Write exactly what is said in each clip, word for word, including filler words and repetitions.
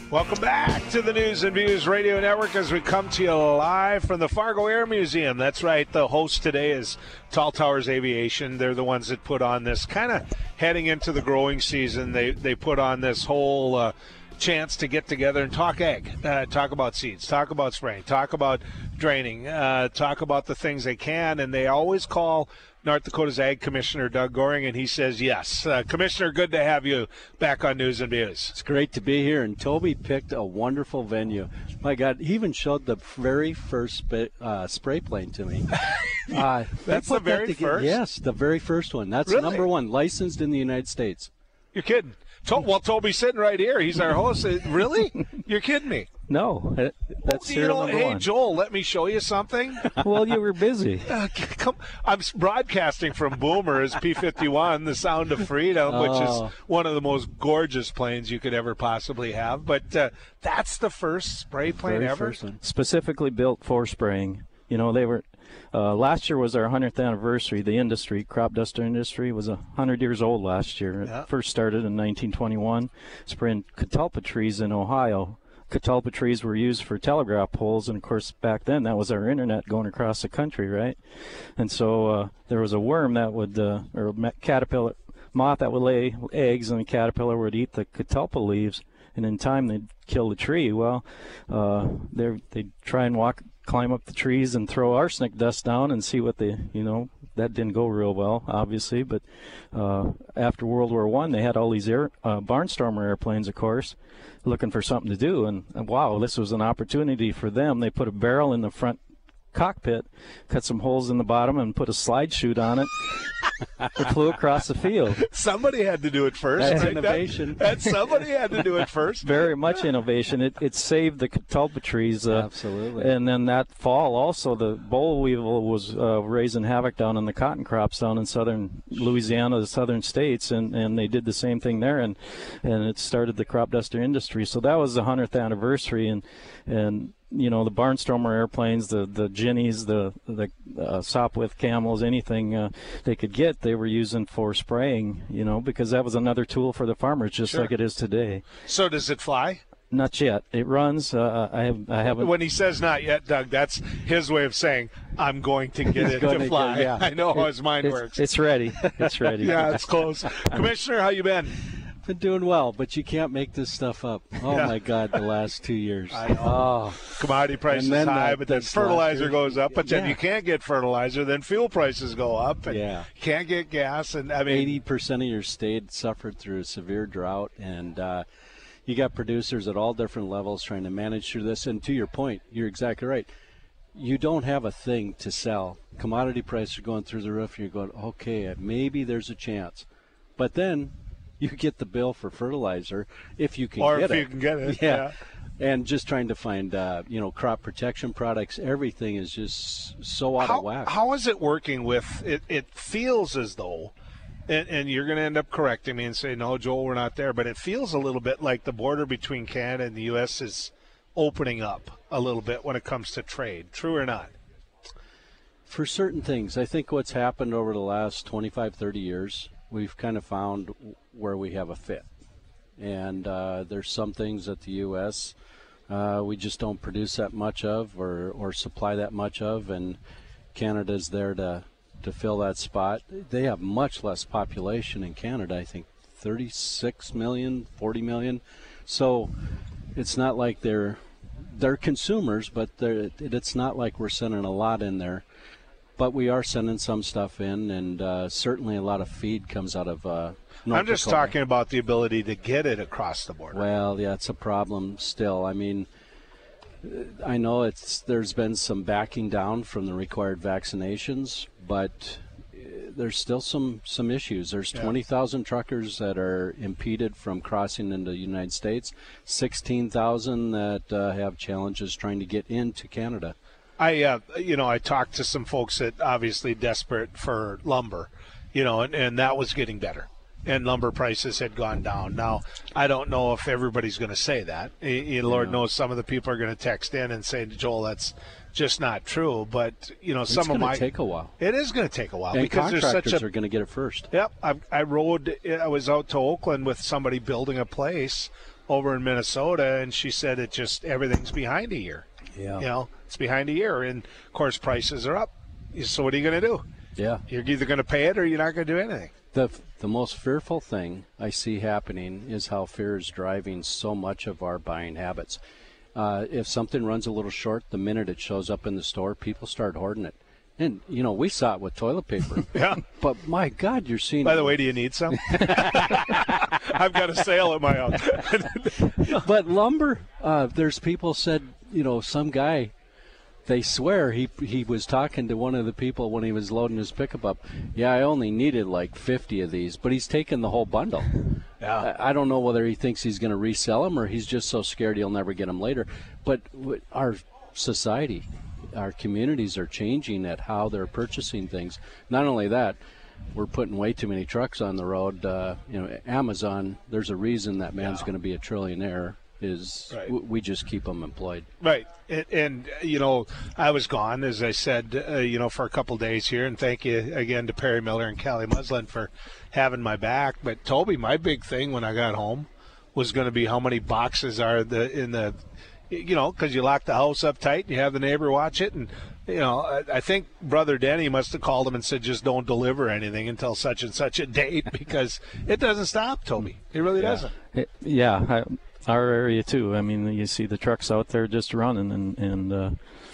Welcome back to the News and Views Radio Network as we come to you live from the Fargo Air Museum. That's right. The host today is Tall Towers Aviation. They're the ones that put on this kind of heading into the growing season. They they put on this whole uh, chance to get together and talk ag, uh, talk about seeds, talk about spraying, talk about draining, uh, talk about the things they can. And they always call North Dakota's Ag Commissioner Doug Goring, and he says yes. Uh, Commissioner, good to have you back on News and Views. It's great to be here, and Toby picked a wonderful venue. My God, he even showed the very first sp- uh, spray plane to me. Uh, That's the very that first? Yes, the very first one. That's Really? number one, licensed in the United States. You're kidding. To- well, Toby's sitting right here. He's our host. Uh, Really? You're kidding me. No, that- that's you serial know, number hey, one. Joel, let me show you something. Well, you were busy. Uh, c- come, I'm s- broadcasting from Boomer's P fifty-one, the Sound of Freedom, Oh. which is one of the most gorgeous planes you could ever possibly have. But uh, that's the first spray plane Very ever? first one. Specifically built for spraying. You know, they were. Uh, last year was our hundredth anniversary. The industry, crop duster industry, was a hundred years old last year. Yeah. It first started in nineteen twenty-one, spraying catalpa trees in Ohio. Catalpa trees were used for telegraph poles, and of course back then that was our internet going across the country, right? And so uh, there was a worm that would, uh, or a ma- caterpillar, moth that would lay eggs, and the caterpillar would eat the catalpa leaves, and in time they'd kill the tree. Well, uh, they they'd try and walk, climb up the trees and throw arsenic dust down and see what they, you know, that didn't go real well, obviously. But uh, after World War One, they had all these air, uh, barnstormer airplanes, of course, looking for something to do. And, and wow, this was an opportunity for them. They put a barrel in the front cockpit, cut some holes in the bottom, and put a slide chute on it. It flew across the field. Somebody had to do it first. That's right? innovation. That, that somebody had to do it first. Very much innovation. It it saved the catalpa trees. Uh, Absolutely. And then that fall, also, the boll weevil was uh, raising havoc down in the cotton crops down in southern Louisiana, the southern states, and, and they did the same thing there, and and it started the crop duster industry. So that was the hundredth anniversary, and and you know, the barnstormer airplanes, the the Ginnies, the the uh, Sopwith Camels, anything uh, they could get, they were using for spraying. You know, because that was another tool for the farmers, just Sure. like it is today. So does it fly? Not yet. It runs. Uh, I have. I haven't. When he says not yet, Doug, that's his way of saying, I'm going to get it gonna to fly. get- yeah. I know how his mind It's, works. it's ready. It's ready. Yeah, it's close. Commissioner, how you been? Been doing well, but you can't make this stuff up. Oh, Yeah. my God, the last two years. I know. Oh, Commodity prices And then high, that- but then this fertilizer last year- goes up. But then Yeah. you can't get fertilizer. Then fuel prices go up. And Yeah. you can't get gas. And I mean, eighty percent of your state suffered through a severe drought, and uh, you got producers at all different levels trying to manage through this. And to your point, you're exactly right. You don't have a thing to sell. Commodity prices are going through the roof, and you're going, okay, maybe there's a chance. But then you get the bill for fertilizer if you can or get if it. you can get it. Yeah. And just trying to find, uh, you know, crop protection products. Everything is just so out How, of whack. how is it working with it? It feels as though, and, and you're going to end up correcting me and say, no, Joel, we're not there. But it feels a little bit like the border between Canada and the U S is opening up a little bit when it comes to trade. True or not? For certain things, I think what's happened over the last twenty-five, thirty years, we've kind of found where we have a fit. And uh, there's some things that the U S uh, we just don't produce that much of or, or supply that much of, and Canada's there to, to fill that spot. They have much less population in Canada, I think thirty-six million, forty million. So it's not like they're they're consumers, but they're, it's not like we're sending a lot in there. But we are sending some stuff in, and uh, certainly a lot of feed comes out of uh, North I'm just Dakota. talking about the ability to get it across the border. Well, yeah, it's a problem still. I mean, I know it's there's been some backing down from the required vaccinations, but uh, there's still some, some issues. There's Yeah. twenty thousand truckers that are impeded from crossing into the United States, sixteen thousand that uh, have challenges trying to get into Canada. I, uh, you know, I talked to some folks that obviously desperate for lumber, you know, and, and that was getting better. And lumber prices had gone down. Now, I don't know if everybody's going to say that. Y- y- Lord Yeah. knows some of the people are going to text in and say, Joel, that's just not true. But, you know, It's some of going to my take a while. it is going to take a while And because there's contractors such a are going to get it first. Yep, I, I rode. I was out to Oakland with somebody building a place over in Minnesota, and she said it just everything's behind a year. Yeah. You know, it's behind a year, and of course prices are up. So what are you going to do? Yeah. You're either going to pay it or you're not going to do anything. The the most fearful thing I see happening is how fear is driving so much of our buying habits. Uh, if something runs a little short, the minute it shows up in the store, people start hoarding it. And, you know, we saw it with toilet paper. Yeah. But, my God, you're seeing... By the way, do you need some? I've got a sale at my house. But lumber, uh, there's people said, you know, some guy, they swear he he was talking to one of the people when he was loading his pickup up. Yeah, I only needed like fifty of these, but he's taken the whole bundle. Yeah. I, I don't know whether he thinks he's going to resell them or he's just so scared he'll never get them later. But w- our society... our communities are changing at how they're purchasing things. Not only that, we're putting way too many trucks on the road. Uh, you know, Amazon, there's a reason that man's Yeah. going to be a trillionaire is Right. w- we just keep them employed. Right. And, and, you know, I was gone, as I said, uh, you know, for a couple days here. And thank you again to Perry Miller and Callie Muslin for having my back. But, Toby, my big thing when I got home was going to be how many boxes are the in the – you know, because you lock the house up tight and you have the neighbor watch it. And, you know, I, I think Brother Denny must have called him and said, just don't deliver anything until such and such a date because it doesn't stop, Toby. It really Yeah. doesn't. It, yeah, I, our area too. I mean, you see the trucks out there just running, and and uh,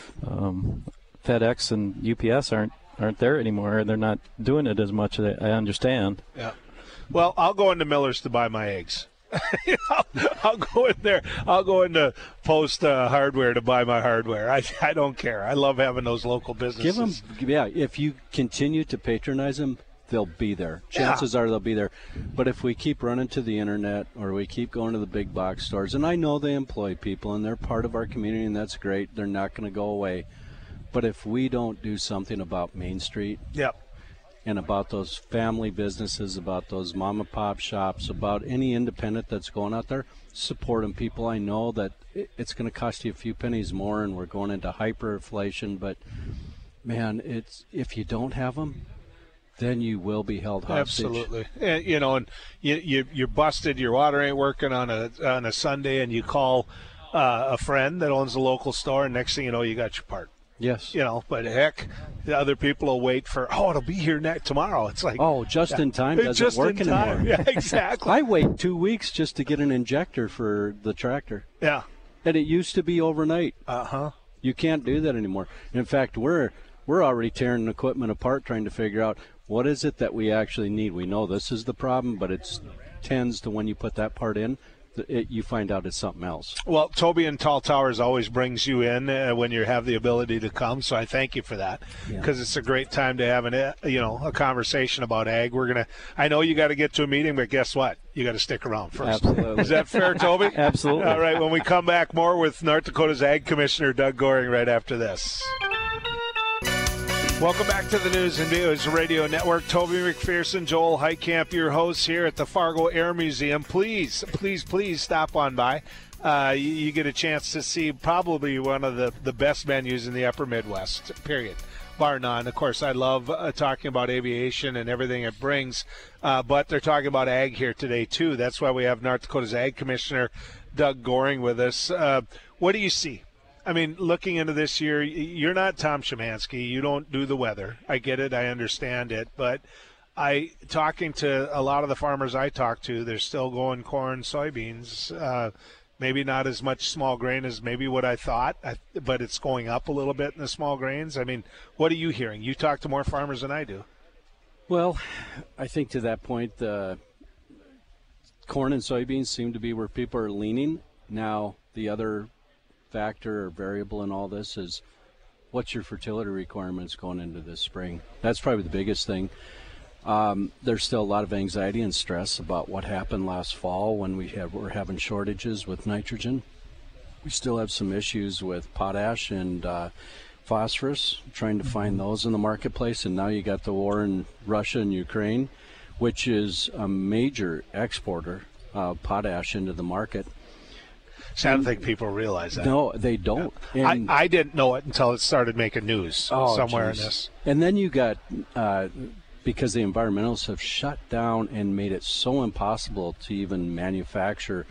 um, FedEx and U P S aren't aren't there anymore. They're not doing it as much. I I understand. Yeah. Well, I'll go into Miller's to buy my eggs. I'll, I'll go in there. I'll go into Post uh, Hardware to buy my hardware. I I don't care. I love having those local businesses. Give them, yeah, if you continue to patronize them, they'll be there. Chances Yeah. are they'll be there. But if we keep running to the internet or we keep going to the big box stores, and I know they employ people and they're part of our community and that's great, they're not going to go away. But if we don't do something about Main Street Yep. and about those family businesses, about those mom and pop shops, about any independent that's going out there, support them. People, I know that it- it's going to cost you a few pennies more and we're going into hyperinflation, but man, it's if you don't have them, then you will be held hostage. Absolutely. And, you know, and you, you, you're busted, your water ain't working on a on a Sunday, and you call uh, a friend that owns a local store, and next thing you know, you got your part. Yes. You know, but heck, the other people will wait for, oh, it'll be here next tomorrow. It's like, Oh, just yeah. in time It's doesn't just work in anymore. time. Yeah, exactly. I wait two weeks just to get an injector for the tractor. yeah. And it used to be overnight. Uh-huh. You can't do that anymore. In fact, we're we're already tearing equipment apart trying to figure out what is it that we actually need. We know this is the problem, but it's tends to when you put that part in, it, you find out it's something else. Well, Toby and Tall Towers always brings you in uh, when you have the ability to come, so I thank you for that because Yeah. it's a great time to have an uh, you know a conversation about ag. We're gonna. I know you got to get to a meeting, but guess what? You got to stick around first. Absolutely. Is that fair, Toby? Absolutely. All right. When we come back, more with North Dakota's Ag Commissioner Doug Goring right after this. Welcome back to the News and Views Radio Network. Toby McPherson, Joel Heitkamp, your hosts here at the Fargo Air Museum. Please, please, please stop on by. Uh, you, you get a chance to see probably one of the, the best venues in the upper Midwest, period, bar none. Of course, I love uh, talking about aviation and everything it brings, uh, but they're talking about ag here today, too. That's why we have North Dakota's Ag Commissioner Doug Goring with us. Uh, what do you see? I mean, looking into this year, you're not Tom Szymanski. You don't do the weather. I get it. I understand it. But I, talking to a lot of the farmers I talk to, they're still going corn, soybeans. Uh, maybe not as much small grain as maybe what I thought, I, but it's going up a little bit in the small grains. I mean, what are you hearing? You talk to more farmers than I do. Well, I think to that point, uh, corn and soybeans seem to be where people are leaning. Now, the other factor or variable in all this is what's your fertility requirements going into this spring? That's probably the biggest thing. Um, there's still a lot of anxiety and stress about what happened last fall when we have, were having shortages with nitrogen. We still have some issues with potash and uh, phosphorus, trying to find those in the marketplace. And now you got the war in Russia and Ukraine, which is a major exporter of potash into the market. So I don't think people realize that. No, they don't. And, I, I didn't know it until it started making news oh, somewhere geez. in this. And then you got, uh, because the environmentalists have shut down and made it so impossible to even manufacture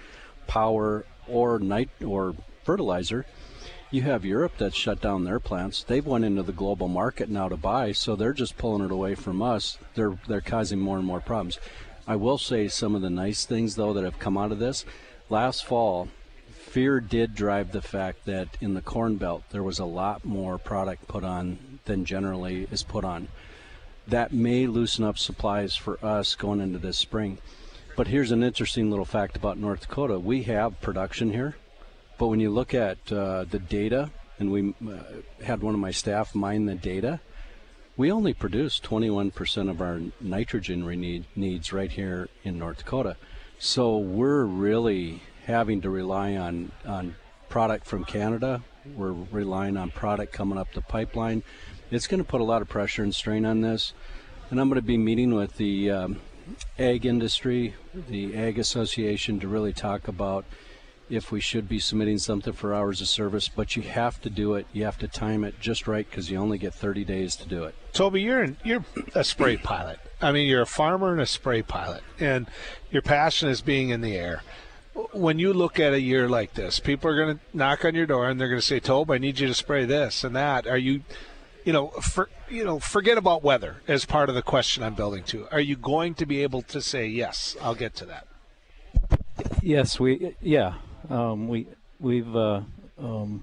power or night or fertilizer. You have Europe that's shut down their plants. They've went into the global market now to buy, so they're just pulling it away from us. They're they're causing more and more problems. I will say some of the nice things, though, that have come out of this. Last fall, fear did drive the fact that in the Corn Belt there was a lot more product put on than generally is put on. That may loosen up supplies for us going into this spring. But here's an interesting little fact about North Dakota. We have production here. But when you look at uh, the data, and we uh, had one of my staff mine the data, we only produce twenty-one percent of our nitrogen need, needs right here in North Dakota. So we're really having to rely on, on product from Canada. We're relying on product coming up the pipeline. It's going to put a lot of pressure and strain on this. And I'm going to be meeting with the um, ag industry, the Ag Association, to really talk about if we should be submitting something for hours of service, but you have to do it. You have to time it just right because you only get thirty days to do it. Toby, you're in, you're a spray pilot. I mean, you're a farmer and a spray pilot, and your passion is being in the air. When you look at a year like this, people are going to knock on your door and they're going to say, "Toby, I need you to spray this and that." Are you, you know, for, you know, forget about weather as part of the question I'm building to. Are you going to be able to say, "Yes, I'll get to that"? Yes, we yeah. Um, we we've uh, um,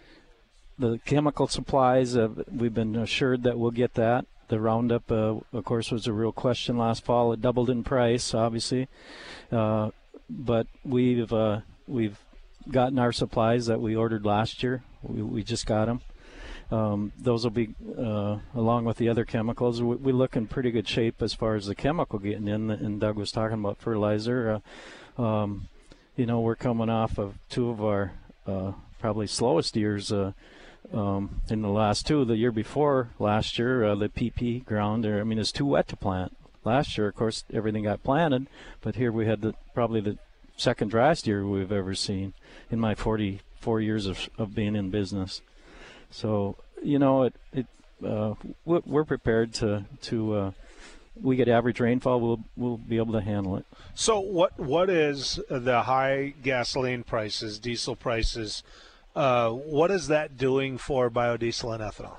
the chemical supplies. Uh, we've been assured that we'll get that. The Roundup, uh, of course, was a real question last fall. It doubled in price, obviously, uh, but we've uh, we've gotten our supplies that we ordered last year. We we just got them. Um, those will be uh, along with the other chemicals. We, we look in pretty good shape as far as the chemical getting in. And Doug was talking about fertilizer. Uh, um, You know, we're coming off of two of our uh, probably slowest years uh, um, in the last two. The year before last year, uh, the P P ground, I mean, it's too wet to plant. Last year, of course, everything got planted, but here we had the, probably the second driest year we've ever seen in my forty-four years of, of being in business. So, you know, it, it uh, we're prepared to to. Uh, we get average rainfall, we'll we'll be able to handle it. So what what is the high gasoline prices, diesel prices, uh, what is that doing for biodiesel and ethanol?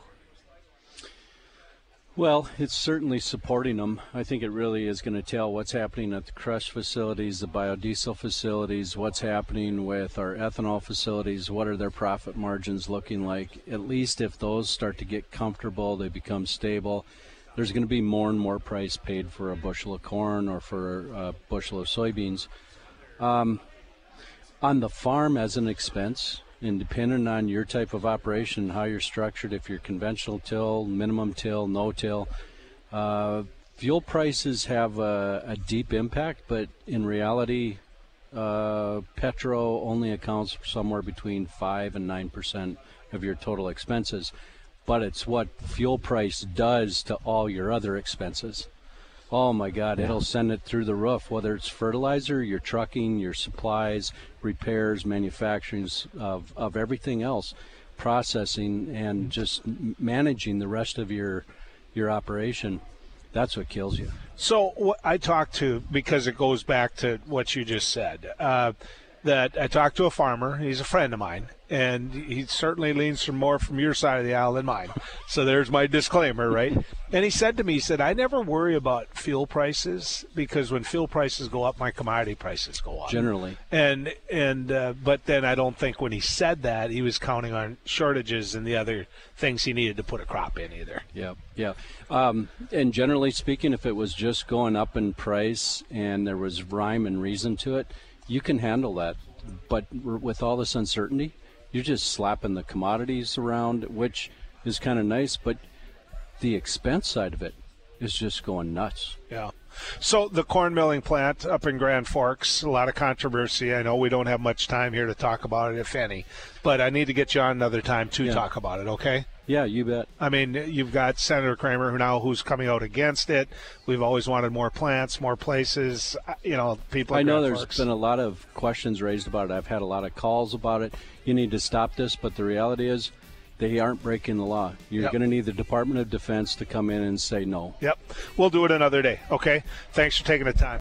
Well, it's certainly supporting them. I think it really is going to tell what's happening at the crush facilities, the biodiesel facilities, what's happening with our ethanol facilities, what are their profit margins looking like. At least if those start to get comfortable, they become stable, there's going to be more and more price paid for a bushel of corn or for a bushel of soybeans. Um, on the farm as an expense, and depending on your type of operation, how you're structured, if you're conventional till, minimum till, no till, uh, fuel prices have a, a deep impact, but in reality, uh, petro only accounts for somewhere between five and nine percent of your total expenses. But it's what fuel price does to all your other expenses. Oh my God, yeah. It'll send it through the roof, whether it's fertilizer, your trucking, your supplies, repairs, manufacturing of, of everything else, processing, and just managing the rest of your your operation. That's what kills you. So what I talked to, because it goes back to what you just said, uh, that I talked to a farmer. He's a friend of mine, and he certainly leans from more from your side of the aisle than mine. So there's my disclaimer, right? And he said to me, he said, I never worry about fuel prices because when fuel prices go up, my commodity prices go up. Generally. And, and uh, but then I don't think when he said that, he was counting on shortages and the other things he needed to put a crop in either. Yeah, yeah. Um, and generally speaking, if it was just going up in price and there was rhyme and reason to it, you can handle that. But with all this uncertainty, you're just slapping the commodities around, which is kind of nice, but the expense side of it is just going nuts. Yeah. So the corn milling plant up in Grand Forks, a lot of controversy. I know we don't have much time here to talk about it, if any, but I need to get you on another time to yeah. talk about it, okay? Yeah, you bet. I mean, you've got Senator Kramer who now who's coming out against it. We've always wanted more plants, more places. You know, people. I know Grand there's Forks. been a lot of questions raised about it. I've had a lot of calls about it. You need to stop this, but the reality is they aren't breaking the law. You're yep. going to need the Department of Defense to come in and say no. Yep. We'll do it another day, okay? Thanks for taking the time.